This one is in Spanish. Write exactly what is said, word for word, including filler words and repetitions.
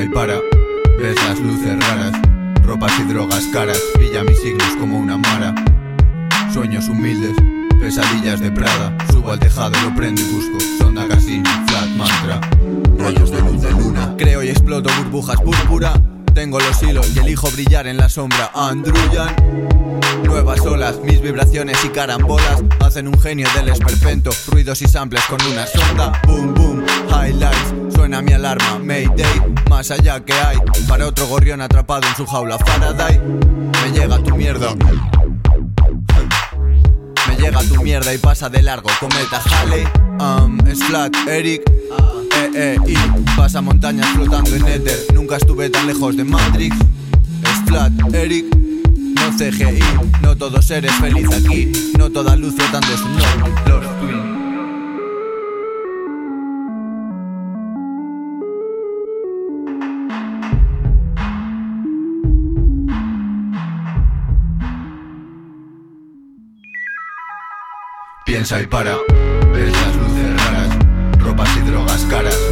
y para, ves las luces raras, ropas y drogas caras, pilla mis signos como una mara. Sueños humildes, pesadillas de Prada, subo al tejado, lo prendo y busco sonda casino, flat mantra, rayos de luz de luna. Creo y exploto burbujas púrpura, tengo los hilos y elijo brillar en la sombra. Andruyan nuevas olas, mis vibraciones y carambolas hacen un genio del esperpento, ruidos y samples con una sonda. Boom boom, highlights, suena mi alarma, Mayday, más allá que hay para otro gorrión atrapado en su jaula Faraday. Me llega tu mierda, me llega tu mierda y pasa de largo, cometa Halley. Um, es flat, Eric, eh, eh, y pasa montañas flotando en éter, nunca estuve tan lejos de Matrix. Es flat, Eric, no C G I, no todos eres feliz aquí, no toda luz flotando es un no. Los Twin. Piensa y para, ves las luces raras, ropas y drogas caras,